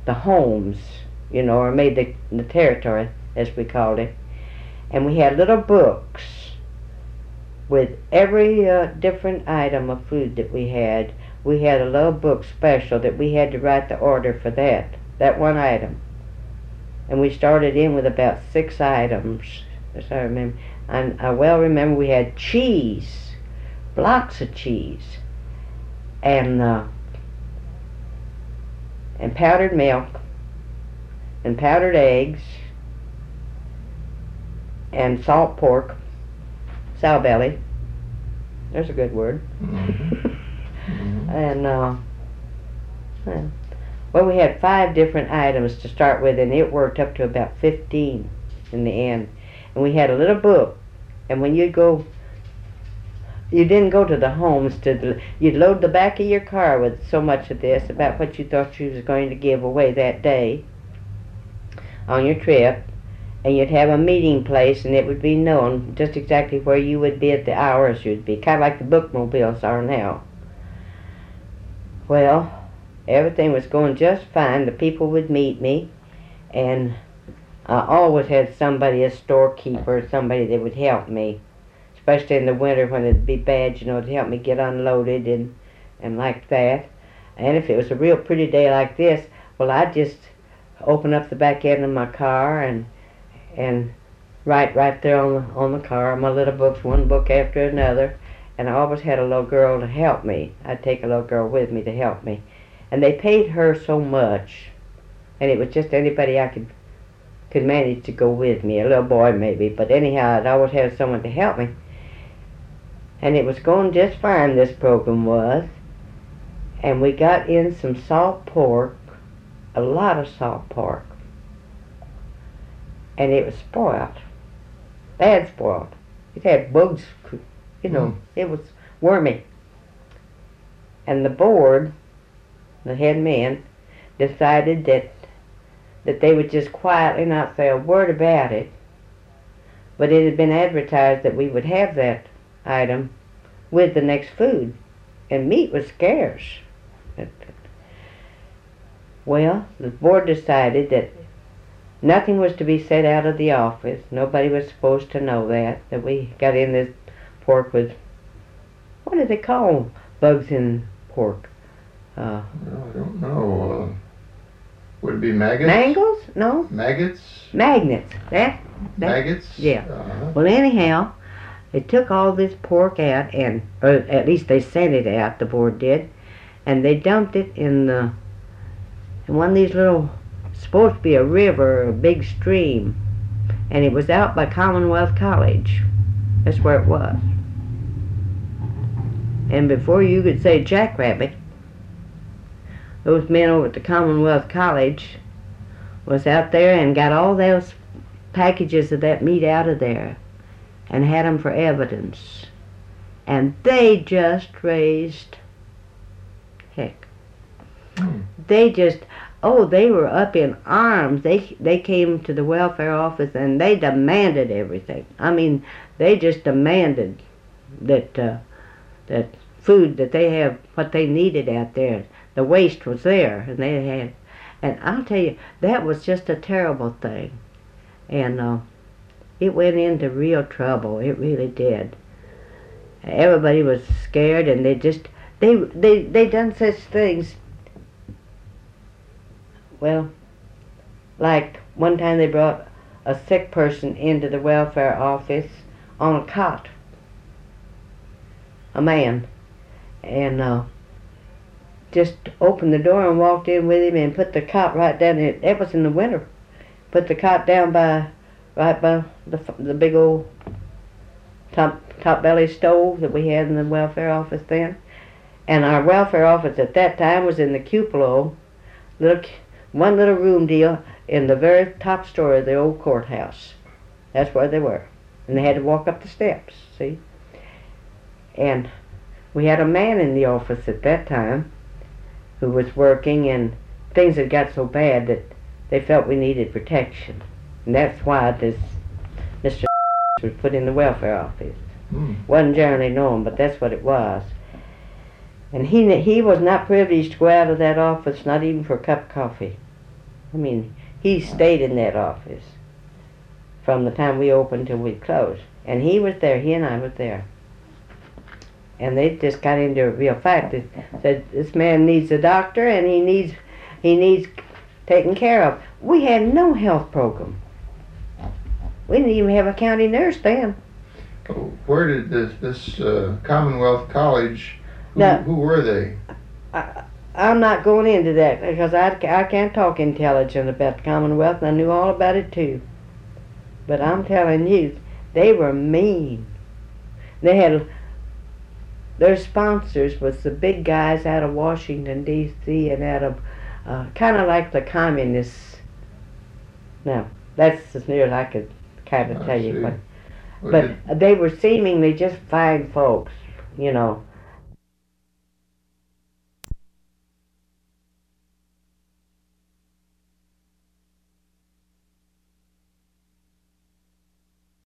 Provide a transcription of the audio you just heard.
the homes, you know, or made the territory, as we called it. And we had little books with every different item of food that we had. We had a little book special that we had to write the order for that one item. And we started in with about 6 items, as I remember. And I well remember we had cheese, blocks of cheese, and powdered milk, and powdered eggs, and salt pork, sow belly. There's a good word. And well, we had 5 different items to start with, and it worked up to about 15 in the end. And we had a little book, and when you'd go, you didn't go to the homes you'd load the back of your car with so much of this about what you thought you was going to give away that day on your trip, and you'd have a meeting place, and it would be known just exactly where you would be at the hours you'd be, kind of like the bookmobiles are now. Well, everything was going just fine. The people would meet me, and I always had somebody, a storekeeper, somebody that would help me, especially in the winter when it'd be bad, you know, to help me get unloaded and like that. And if it was a real pretty day like this, well, I'd just open up the back end of my car and write right there on the car, my little books, one book after another. And I always had a little girl to help me. I'd take a little girl with me to help me. And they paid her so much, and it was just anybody I could manage to go with me, a little boy maybe, but anyhow, I'd always have someone to help me. And it was going just fine, this program was. And we got in some salt pork, a lot of salt pork. And it was spoiled, bad spoiled. It had bugs, you know, it was wormy. And the board, the head men, decided that they would just quietly not say a word about it, but it had been advertised that we would have that item with the next food, and meat was scarce. Well, the board decided that nothing was to be said out of the office. Nobody was supposed to know that we got in this pork with, what do they call bugs in pork? I don't know. Would it be maggots? Mangles? No. Maggots? Magnets. Maggots? Yeah. Well, anyhow, they took all this pork out, or at least they sent it out, the board did, and they dumped it in one of these little, supposed to be a river or a big stream, and it was out by Commonwealth College. That's where it was. And before you could say jackrabbit, those men over at the Commonwealth College was out there and got all those packages of that meat out of there and had them for evidence. And they just raised heck. They just, they were up in arms. They came to the welfare office and they demanded everything. I mean, they just demanded that food, that they have what they needed out there. The waste was there, and they had, and I'll tell you, that was just a terrible thing, and it went into real trouble. It really did. Everybody was scared, and they done such things. Well, like one time they brought a sick person into the welfare office on a cot, a man, and just opened the door and walked in with him and put the cot right down. It was in the winter. Put the cot down right by the big old top belly stove that we had in the welfare office then. And our welfare office at that time was in the cupola, one little room deal in the very top story of the old courthouse. That's where they were. And they had to walk up the steps, see? And we had a man in the office at that time who was working, and things had got so bad that they felt we needed protection. And that's why this Mr. was put in the welfare office. Wasn't generally known, but that's what it was. And he was not privileged to go out of that office, not even for a cup of coffee. I mean, he stayed in that office from the time we opened till we closed. And he was there, he and I was there. And they just got into a real fight. They said, this man needs a doctor and he needs taken care of. We had no health program. We didn't even have a county nurse then. Where did this Commonwealth College, Now- who were they? I'm not going into that because I can't talk intelligent about the Commonwealth, and I knew all about it too. But I'm telling you, they were mean. They had their sponsors was the big guys out of Washington D.C. and out of kind of like the communists. Now that's as near as I could kind of I tell see. you. Well, But they were seemingly just fine folks, you know.